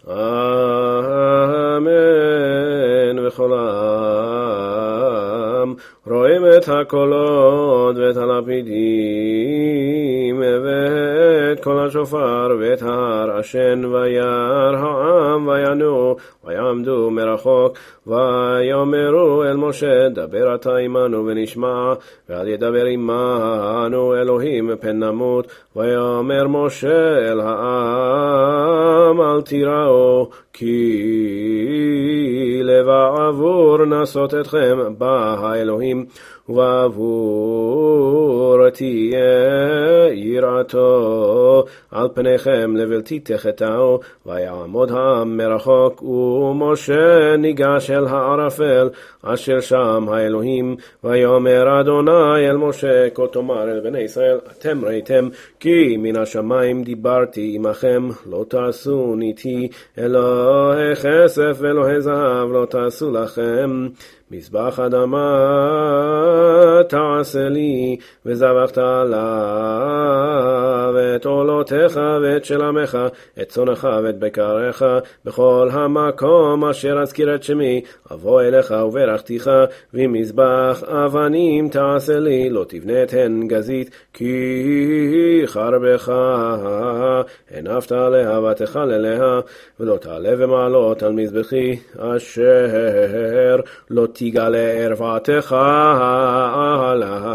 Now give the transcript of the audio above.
אמן וכל העם רואים את הקולות ואת הלפידים ואת כל השופר ואת הרעשן וירא העם וינועו ויעמדו מרחוק ויאמרו אל משה דבר אתה עמנו ונשמע ואל ידבר עמנו אלוהים פן נמות ויאמר משה אל העם אל תיראו כי לבעבור נסות אתכם בא האלוהים ובעבור תהיה יראתו על פניכם לבלתי תחתהו ויעמוד העם מרחוק ומשה ניגש אל הערפל אשר שם האלוהים ויאמר אדוני אל משה כה תאמר אל בני ישראל אתם ראיתם כי מן השמיים דיברתי עמכם לא תעשו ניתי אלוהי כסף ואלוהי זהב לא תעשו לכם מזבח אדמה תעשה לי וזבחת עליו את עולותיך ואת שלמך את צונך ואת בקריך בכל המקום אשר אזכיר את שמי אבוא אליך וברכתיך ומזבח אבנים תעשה לי לא תבנה את הן גזית כי חרבך הנפת עליה ותחל אליה ולא תעלה ומעלות על מזבחי אשר לא תגלה ערוותך עליו